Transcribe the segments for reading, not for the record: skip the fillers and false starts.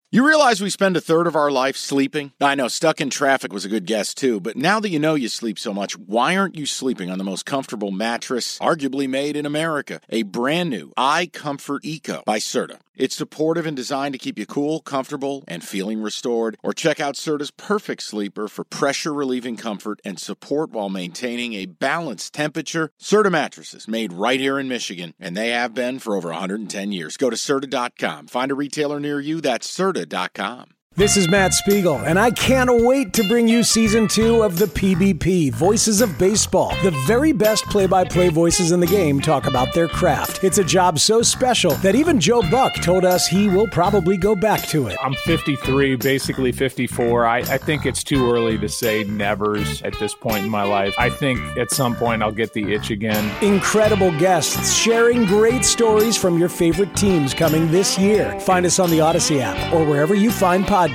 You realize we spend a third of our life sleeping? I know, stuck in traffic was a good guess too, but now that you know you sleep so much, why aren't you sleeping on the most comfortable mattress arguably made in America? A brand new iComfort Eco by Serta. It's supportive and designed to keep you cool, comfortable, and feeling restored. Or check out Serta's Perfect Sleeper for pressure-relieving comfort and support while maintaining a balanced temperature. Serta mattresses, made right here in Michigan, and they have been for over 110 years. Go to Serta.com. Find a retailer near you. That's Serta.com. This is Matt Spiegel, and I can't wait to bring you Season 2 of the PBP, Voices of Baseball. The very best play-by-play voices in the game talk about their craft. It's a job so special that even Joe Buck told us he will probably go back to it. I'm 53, basically 54. I think it's too early to say nevers at this point in my life. I think at some point I'll get the itch again. Incredible guests sharing great stories from your favorite teams coming this year. Find us on the Odyssey app or wherever you find podcasts.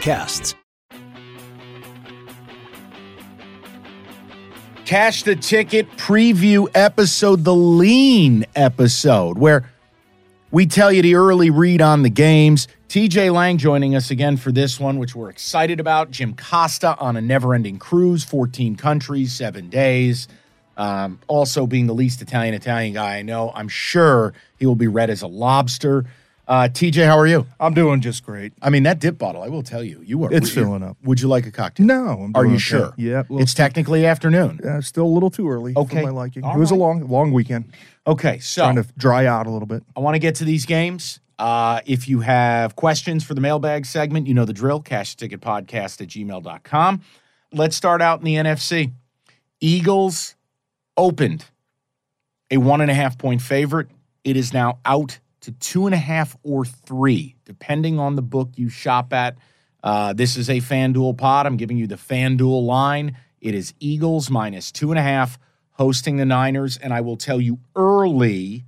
Cash the Ticket preview episode, the lean episode, where we tell you the early read on the games. TJ Lang joining us again for this one, which we're excited about. Jim Costa on a never-ending cruise, 14 countries, 7 days. Also being the least Italian guy I know, I'm sure he will be red as a lobster. TJ, how are you? I'm doing just great. I mean, that dip bottle, I will tell you, It's filling up. Would you like a cocktail? No. Are you sure? Yeah. Well, it's technically afternoon. Still a little too early for my liking. All it was right. a long weekend. Okay, so Trying to dry out a little bit. I want to get to these games. If you have questions for the mailbag segment, you know the drill, cashticketpodcast@gmail.com. Let's start out in the NFC. Eagles opened a 1.5-point favorite. It is now out to 2.5 or 3, depending on the book you shop at. This is a FanDuel pod. I'm giving you the FanDuel line. It is Eagles minus 2.5 hosting the Niners, and I will tell you early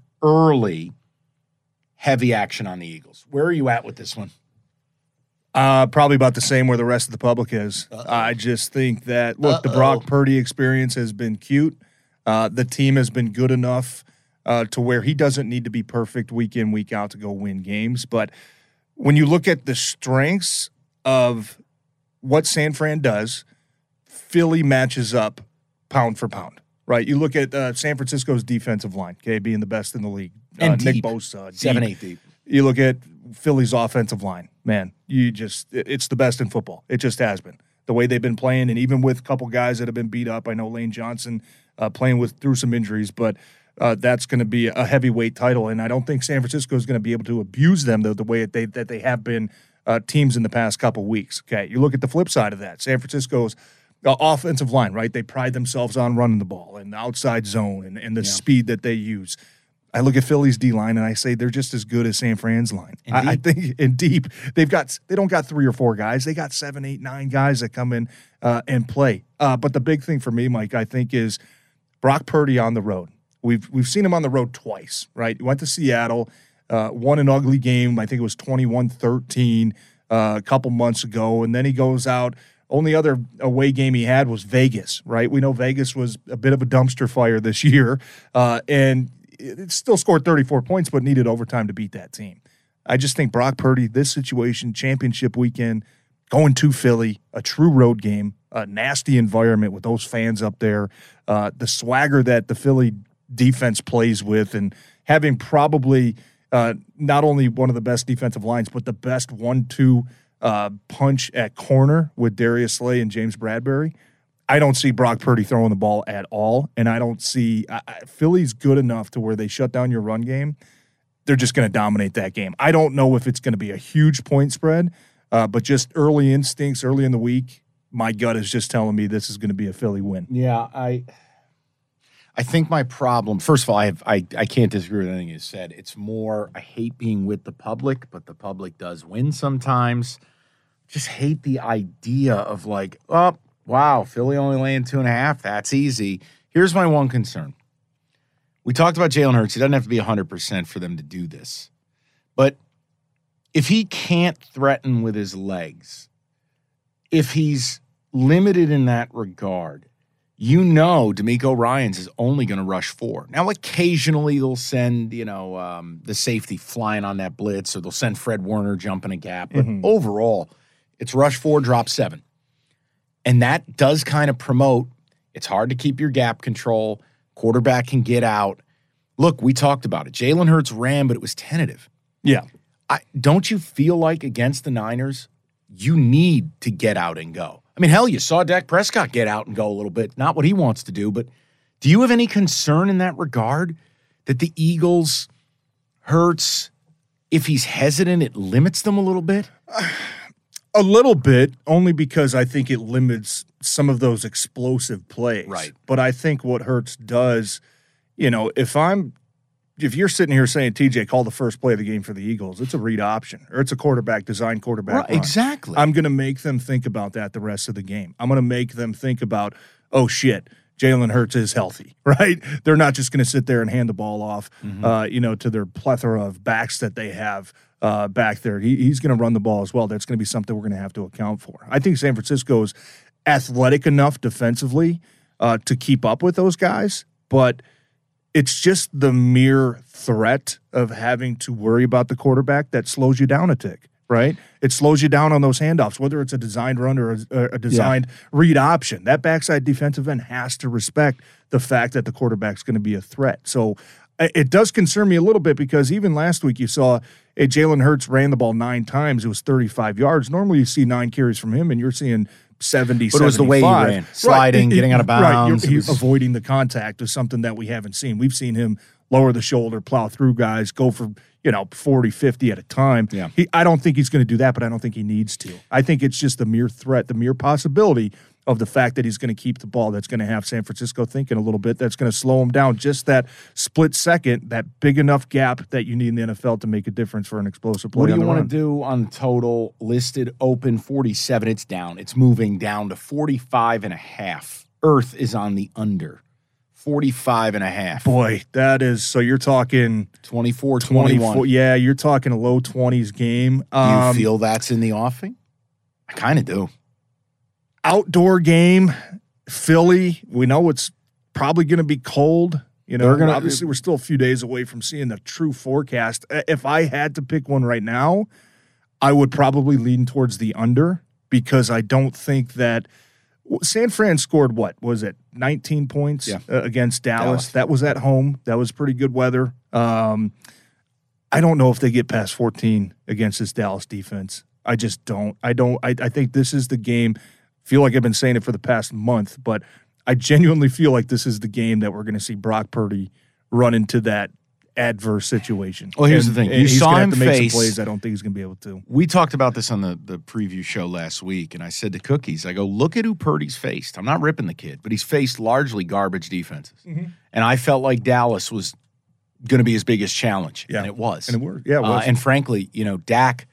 heavy action on the Eagles. Where are you at with this one? Probably about the same where the rest of the public is. I just think that, look, the Brock Purdy experience has been cute. The team has been good enough to where he doesn't need to be perfect week in, week out to go win games. But when you look at the strengths of what San Fran does, Philly matches up pound for pound, right? You look at San Francisco's defensive line, okay, being the best in the league. And Nick deep. Bosa. 7-8 deep. You look at Philly's offensive line, man, it's the best in football. It just has been. The way they've been playing, and even with a couple guys that have been beat up. I know Lane Johnson playing through some injuries, but that's going to be a heavyweight title, and I don't think San Francisco is going to be able to abuse them the way that they have been teams in the past couple weeks. Okay, you look at the flip side of that. San Francisco's offensive line, right? They pride themselves on running the ball and the outside zone and the speed that they use. I look at Philly's D-line, and I say they're just as good as San Fran's line. I think in deep, they don't got 3 or 4 guys. They got 7, 8, 9 guys that come in and play. But the big thing for me, Mike, I think is Brock Purdy on the road. We've seen him on the road twice, right? He went to Seattle, won an ugly game. I think it was 21-13 a couple months ago, and then he goes out. Only other away game he had was Vegas, right? We know Vegas was a bit of a dumpster fire this year, and it still scored 34 points, but needed overtime to beat that team. I just think Brock Purdy, this situation, championship weekend, going to Philly, a true road game, a nasty environment with those fans up there, the swagger that the Philly defense plays with, and having probably not only one of the best defensive lines, but the best 1-2 punch at corner with Darius Slay and James Bradbury. I don't see Brock Purdy throwing the ball at all, and I don't see Philly's good enough to where they shut down your run game. They're just going to dominate that game. I don't know if it's going to be a huge point spread, but just early instincts, early in the week, my gut is just telling me this is going to be a Philly win. Yeah, I think my problem, first of all, I can't disagree with anything you said. It's more, I hate being with the public, but the public does win sometimes. Just hate the idea of like, oh, wow, Philly only laying 2.5. That's easy. Here's my one concern. We talked about Jalen Hurts. He doesn't have to be 100% for them to do this. But if he can't threaten with his legs, if he's limited in that regard, you know DeMeco Ryans is only going to rush 4. Now, occasionally they'll send, the safety flying on that blitz, or they'll send Fred Warner jumping a gap. But overall, it's rush 4, drop 7. And that does kind of promote, it's hard to keep your gap control. Quarterback can get out. Look, we talked about it. Jalen Hurts ran, but it was tentative. Yeah. Don't you feel like against the Niners, you need to get out and go? I mean, hell, you saw Dak Prescott get out and go a little bit. Not what he wants to do, but do you have any concern in that regard that the Eagles, Hurts, if he's hesitant, it limits them a little bit? A little bit, only because I think it limits some of those explosive plays. Right. But I think what Hurts does, if you're sitting here saying, TJ, call the first play of the game for the Eagles, it's a read option, or it's a design quarterback run. Exactly. I'm going to make them think about that the rest of the game. I'm going to make them think about, oh, shit, Jalen Hurts is healthy, right? They're not just going to sit there and hand the ball off, to their plethora of backs that they have back there. He's going to run the ball as well. That's going to be something we're going to have to account for. I think San Francisco's athletic enough defensively to keep up with those guys, but it's just the mere threat of having to worry about the quarterback that slows you down a tick, right? It slows you down on those handoffs, whether it's a designed run or a designed read option. That backside defensive end has to respect the fact that the quarterback's going to be a threat. So it does concern me a little bit, because even last week you saw Jalen Hurts ran the ball 9 times. It was 35 yards. Normally you see 9 carries from him, and you're seeing 70, but it was 75. The way he ran, sliding, getting out of bounds. Right, he's avoiding the contact is something that we haven't seen. We've seen him lower the shoulder, plow through guys, go for 40, 50 at a time. Yeah. I don't think he's going to do that, but I don't think he needs to. I think it's just the mere threat, the mere possibility of the fact that he's going to keep the ball that's going to have San Francisco thinking a little bit, that's going to slow him down just that split second, that big enough gap that you need in the NFL to make a difference for an explosive play. What do you want to do on total? Listed open 47. It's down. It's moving down to 45.5. Earth is on the under. 45.5. Boy, that is, so you're talking 24, 21. Yeah, you're talking a low 20s game. You feel that's in the offing? I kind of do. Outdoor game, Philly. We know it's probably going to be cold. Obviously we're still a few days away from seeing the true forecast. If I had to pick one right now, I would probably lean towards the under, because I don't think that San Fran scored, what was it, 19 points against Dallas. That was at home. That was pretty good weather. I don't know if they get past 14 against this Dallas defense. I just don't. I think this is the game. Feel like I've been saying it for the past month, but I genuinely feel like this is the game that we're going to see Brock Purdy run into that adverse situation. Well, here's the thing. You saw him have to make face some plays. I don't think he's going to be able to. We talked about this on the preview show last week, and I said to Cookies, I go, look at who Purdy's faced. I'm not ripping the kid, but he's faced largely garbage defenses. Mm-hmm. And I felt like Dallas was going to be his biggest challenge, and it was. And it was. Yeah, it was. And frankly, Dak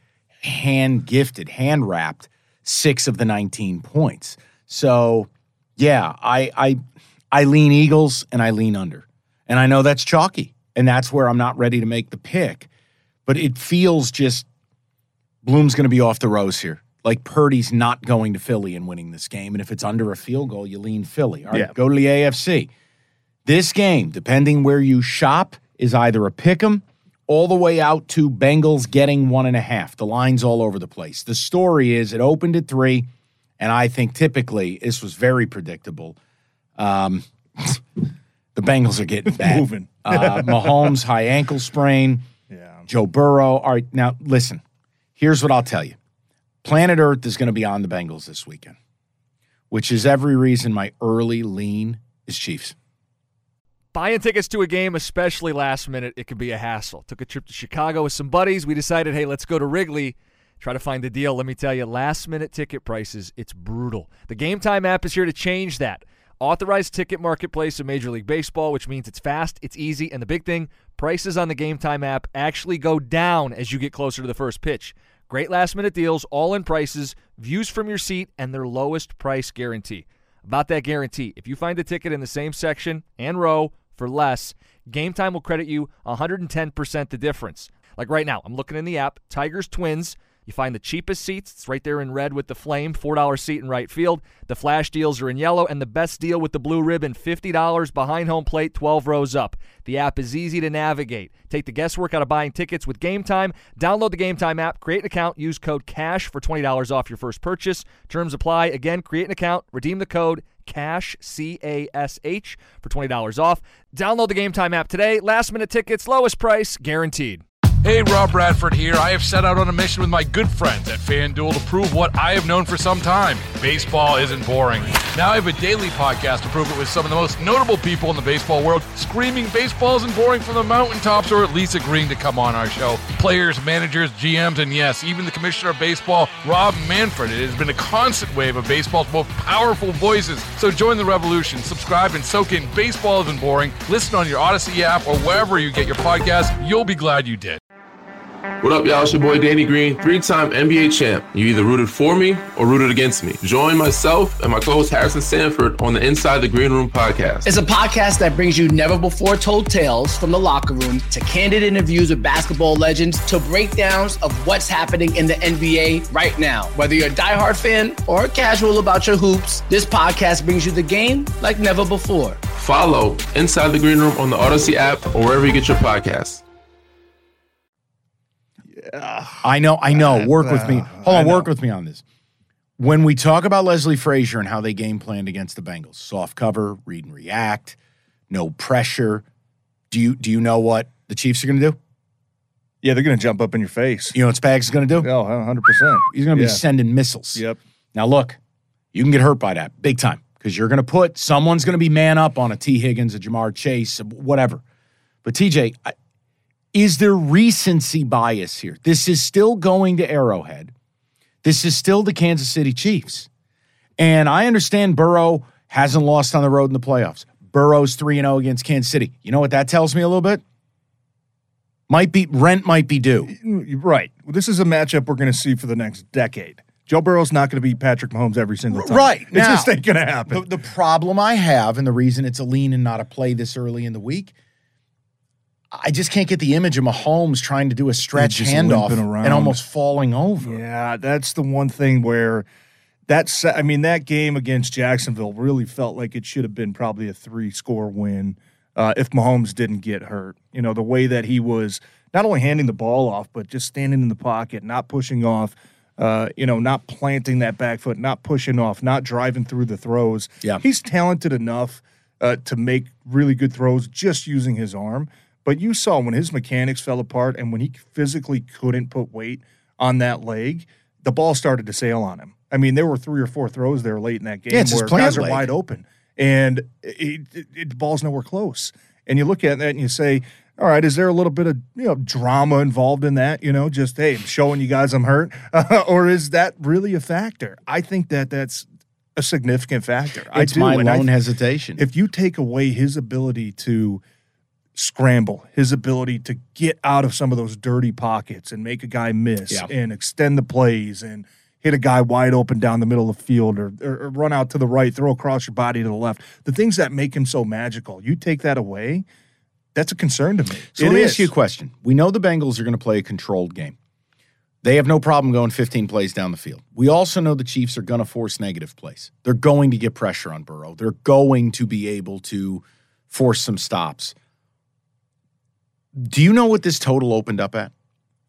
hand-wrapped 6 of the 19 points. So, yeah, I lean Eagles and I lean under. And I know that's chalky, and that's where I'm not ready to make the pick. But it feels just Bloom's going to be off the rose here. Like Purdy's not going to Philly and winning this game. And if it's under a field goal, you lean Philly. All right, go to the AFC. This game, depending where you shop, is either a pick 'em all the way out to Bengals getting 1.5. The line's all over the place. The story is it opened at 3, and I think typically this was very predictable. The Bengals are getting bad. Moving. Mahomes, high ankle sprain. Yeah. Joe Burrow. All right, now listen. Here's what I'll tell you. Planet Earth is going to be on the Bengals this weekend, which is every reason my early lean is Chiefs. Buying tickets to a game, especially last minute, it can be a hassle. Took a trip to Chicago with some buddies. We decided, hey, let's go to Wrigley, try to find a deal. Let me tell you, last-minute ticket prices, it's brutal. The Game Time app is here to change that. Authorized ticket marketplace of Major League Baseball, which means it's fast, it's easy, and the big thing, prices on the Game Time app actually go down as you get closer to the first pitch. Great last-minute deals, all-in prices, views from your seat, and their lowest price guarantee. About that guarantee, if you find a ticket in the same section and row for less, Game Time will credit you 110% the difference. Like right now, I'm looking in the app, Tigers Twins, You find the cheapest seats. It's right there in red with the flame, $4 seat in right field. The flash deals are in yellow, and the best deal with the blue ribbon, $50 behind home plate, 12 rows up. The app is easy to navigate. Take the guesswork out of buying tickets with Game Time. Download the Game Time app, create an account, use code CASH for $20 off your first purchase. Terms apply. Again, create an account, redeem the code CASH, C-A-S-H, for $20 off. Download the Game Time app today. Last minute tickets, lowest price, guaranteed. Hey, Rob Bradford here. I have set out on a mission with my good friends at FanDuel to prove what I have known for some time. Baseball isn't boring. Now I have a daily podcast to prove it with some of the most notable people in the baseball world, screaming baseball isn't boring from the mountaintops, or at least agreeing to come on our show. Players, managers, GMs, and yes, even the commissioner of baseball, Rob Manfred. It has been a constant wave of baseball's most powerful voices. So join the revolution. Subscribe and soak in Baseball Isn't Boring. Listen on your Odyssey app or wherever you get your podcast. You'll be glad you did. What up, y'all? It's your boy Danny Green, 3-time NBA champ. You either rooted for me or rooted against me. Join myself and my co-host Harrison Sanford on the Inside the Green Room podcast. It's a podcast that brings you never-before-told tales from the locker room to candid interviews with basketball legends to breakdowns of what's happening in the NBA right now. Whether you're a diehard fan or casual about your hoops, this podcast brings you the game like never before. Follow Inside the Green Room on the Odyssey app or wherever you get your podcasts. I know. Work with me. Hold on, work with me on this. When we talk about Leslie Frazier and how they game planned against the Bengals, soft cover, read and react, no pressure, do you know what the Chiefs are going to do? Yeah, they're going to jump up in your face. You know what Spags is going to do? Oh, 100%. He's going to be sending missiles. Yep. Now, look, you can get hurt by that big time because you're going to someone's going to be man up on a T. Higgins, a Jamar Chase, whatever. But, TJ, is there recency bias here? This is still going to Arrowhead. This is still the Kansas City Chiefs. And I understand Burrow hasn't lost on the road in the playoffs. Burrow's 3-0 against Kansas City. You know what that tells me a little bit? Rent might be due. Right. Well, this is a matchup we're going to see for the next decade. Joe Burrow's not going to beat Patrick Mahomes every single time. Right. It just ain't going to happen. The problem I have, and the reason it's a lean and not a play this early in the week, I just can't get the image of Mahomes trying to do a stretch handoff and almost falling over. Yeah, that's the one thing where that game against Jacksonville really felt like it should have been probably a 3-score win if Mahomes didn't get hurt. You know, the way that he was not only handing the ball off, but just standing in the pocket, not pushing off, not planting that back foot, not pushing off, not driving through the throws. Yeah. He's talented enough to make really good throws just using his arm. But you saw when his mechanics fell apart and when he physically couldn't put weight on that leg, the ball started to sail on him. I mean, there were 3 or 4 throws there late in that game where guys are wide open, and the ball's nowhere close. And you look at that and you say, all right, is there a little bit of drama involved in that? Just, hey, I'm showing you guys I'm hurt. Or is that really a factor? I think that's a significant factor. It's my lone hesitation. If you take away his ability to scramble, his ability to get out of some of those dirty pockets and make a guy miss and extend the plays and hit a guy wide open down the middle of the field or run out to the right, throw across your body to the left, the things that make him so magical, you take that away, that's a concern to me. So let me ask you a question. We know the Bengals are going to play a controlled game. They have no problem going 15 plays down the field. We also know the Chiefs are going to force negative plays. They're going to get pressure on Burrow. They're going to be able to force some stops. Do you know what this total opened up at?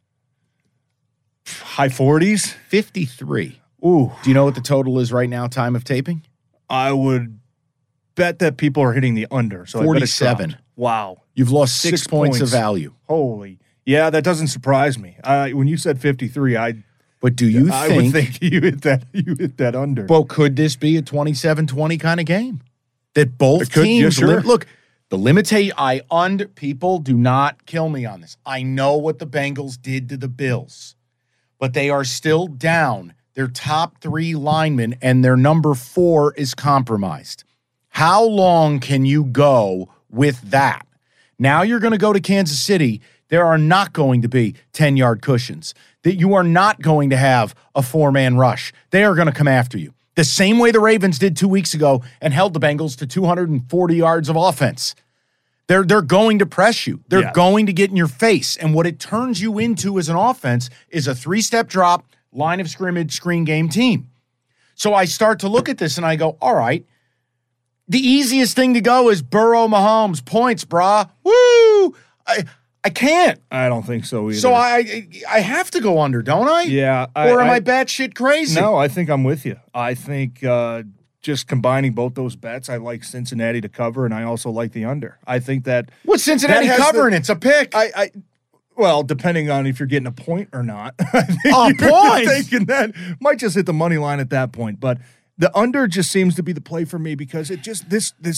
High 40s? 53. Ooh. Do you know what the total is right now, time of taping? I would bet that people are hitting the under. So 47. Wow. You've lost 6 points of value. Holy. Yeah, that doesn't surprise me. When you said 53, But do you I would think you hit that under. Well, could this be a 27-20 kind of game? That both teams look. The limitation, people do not kill me on this. I know what the Bengals did to the Bills, but they are still down their top 3 linemen, and their number 4 is compromised. How long can you go with that? Now you're going to go to Kansas City. There are not going to be 10-yard cushions. That you are not going to have a 4-man rush. They are going to come after you. The same way the Ravens did 2 weeks ago and held the Bengals to 240 yards of offense. They're going to press you. They're going to get in your face. And what it turns you into as an offense is a 3-step drop, line of scrimmage, screen game team. So I start to look at this and I go, all right, the easiest thing to go is Burrow, Mahomes, points, brah. Woo! I can't. I don't think so either. So I have to go under, don't I? Yeah. Or am I batshit crazy? No, I think I'm with you. I think just combining both those bets, I like Cincinnati to cover, and I also like the under. I think that – What's Cincinnati covering? It's a pick. Well, depending on if you're getting a point or not. A point? You're thinking that might just hit the money line at that point. But the under just seems to be the play for me because it just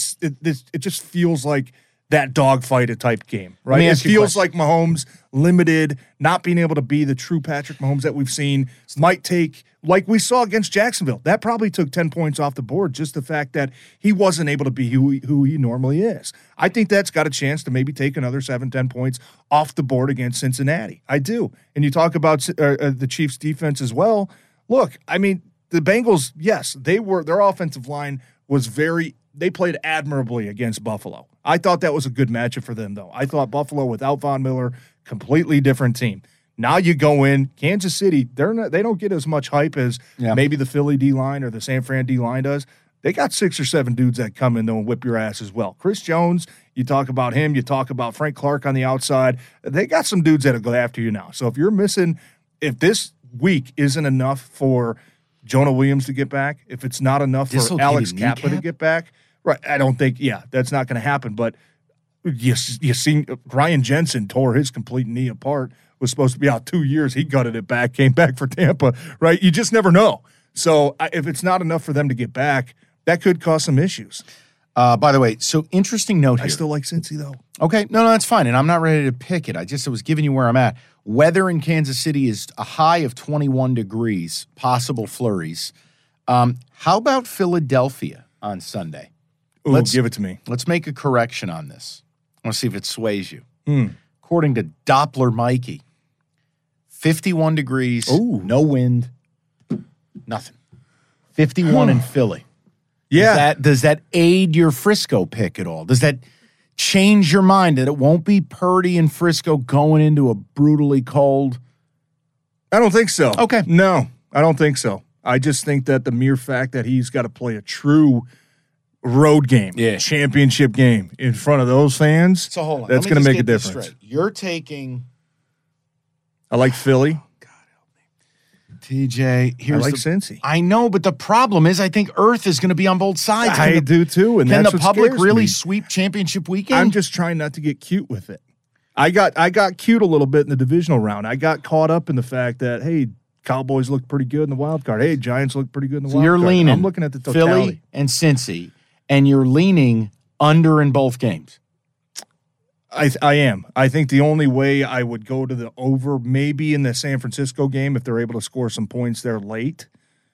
it just feels like that dogfight type game, right? It feels like Mahomes limited, not being able to be the true Patrick Mahomes that we've seen, might take, like we saw against Jacksonville. That probably took 10 points off the board, just the fact that he wasn't able to be who he normally is. I think that's got a chance to maybe take another 7-10 points off the board against Cincinnati. I do. And you talk about the Chiefs' defense as well. Look, I mean, the Bengals, yes, their offensive line was they played admirably against Buffalo. I thought that was a good matchup for them, though. I thought Buffalo without Von Miller, completely different team. Now you go in, Kansas City, they don't get as much hype as maybe the Philly D-line or the San Fran D-line does. They got 6 or 7 dudes that come in, though, and whip your ass as well. Chris Jones, you talk about him, you talk about Frank Clark on the outside. They got some dudes that'll go after you now. So if this week isn't enough for Jonah Williams to get back, if it's not enough for Alex Kappa to get back, right, I don't think, that's not going to happen. But you see, Ryan Jensen tore his complete knee apart, was supposed to be out 2 years. He gutted it back, came back for Tampa, right? You just never know. So if it's not enough for them to get back, that could cause some issues. By the way, so interesting note here. I still like Cincy, though. Okay, no, that's fine, and I'm not ready to pick it. I was giving you where I'm at. Weather in Kansas City is a high of 21 degrees, possible flurries. How about Philadelphia on Sunday? Ooh, give it to me. Let's make a correction on this. I want to see if it sways you. According to Doppler Mikey, 51 degrees, no wind, nothing. 51 in Philly. Yeah. Does that aid your Frisco pick at all? Does that change your mind that it won't be Purdy and Frisco going into a brutally cold? I don't think so. Okay. No, I don't think so. I just think that the mere fact that he's got to play a true road game, championship game in front of those fans, so hold on. That's going to make a difference. You're taking... I like Philly. God help me. TJ, I like Cincy. I know, but the problem is I think Earth is going to be on both sides. I do too, and can that's the what public scares really me. sweep championship weekend? I'm just trying not to get cute with it. I got cute a little bit in the divisional round. I got caught up in the fact that, hey, Cowboys look pretty good in the wild card. Hey, Giants look pretty good in the wild card. You're leaning. I'm looking at the totality. Philly and Cincy, and you're leaning under in both games. I am. I think the only way I would go to the over maybe in the San Francisco game if they're able to score some points there late.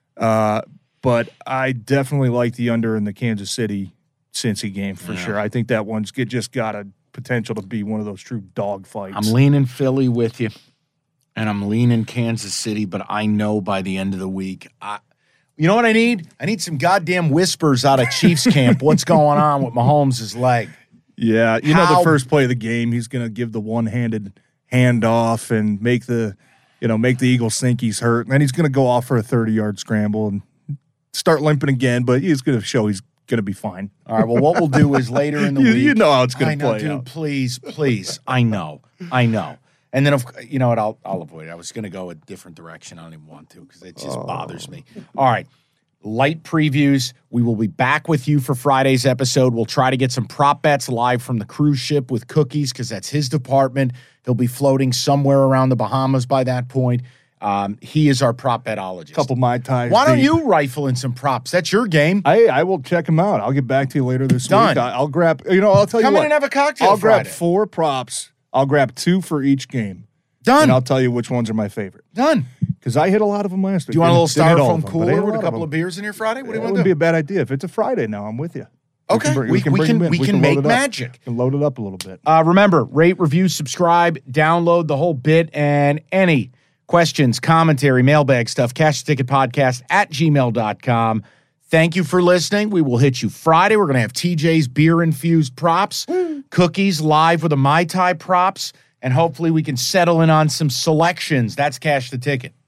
But I definitely like the under in the Kansas City Cincy game for sure. I think that one's just got a potential to be one of those true dog fights. I'm leaning Philly with you, and I'm leaning Kansas City, but I know by the end of the week, you know what I need? I need some goddamn whispers out of Chiefs camp. What's going on with Mahomes' leg? Yeah, the first play of the game, he's going to give the one-handed handoff and make the Eagles think he's hurt. And then he's going to go off for a 30-yard scramble and start limping again, but he's going to show he's going to be fine. All right, well, what we'll do is later in the week. You know how it's going to play dude, out. Please. I know. And then, you know what, I'll avoid it. I was going to go a different direction. I don't even want to because it just bothers me. All right. Light previews. We will be back with you for Friday's episode. We'll try to get some prop bets live from the cruise ship with Cookies because that's his department. He'll be floating somewhere around the Bahamas by that point. He is our prop betologist. Couple Mai Tais. Why don't you rifle in some props? That's your game. I will check them out. I'll get back to you later this week. I'll grab, I'll tell you what. Come in and have a cocktail I'll Friday. grab 4 props. I'll grab 2 for each game. Done. And I'll tell you which ones are my favorite. Done. Because I hit a lot of them last week. Do you want a little styrofoam them, cooler with a couple of beers in here Friday? What do you want to do? It wouldn't be a bad idea. If it's a Friday now, I'm with you. Okay. We can make magic. We can load it up a little bit. Remember, rate, review, subscribe, download the whole bit, and any questions, commentary, mailbag stuff, cashtheticketpodcast@gmail.com. Thank you for listening. We will hit you Friday. We're going to have TJ's beer-infused props. cookies live with the Mai Tai props, and hopefully we can settle in on some selections. That's Cash the Ticket.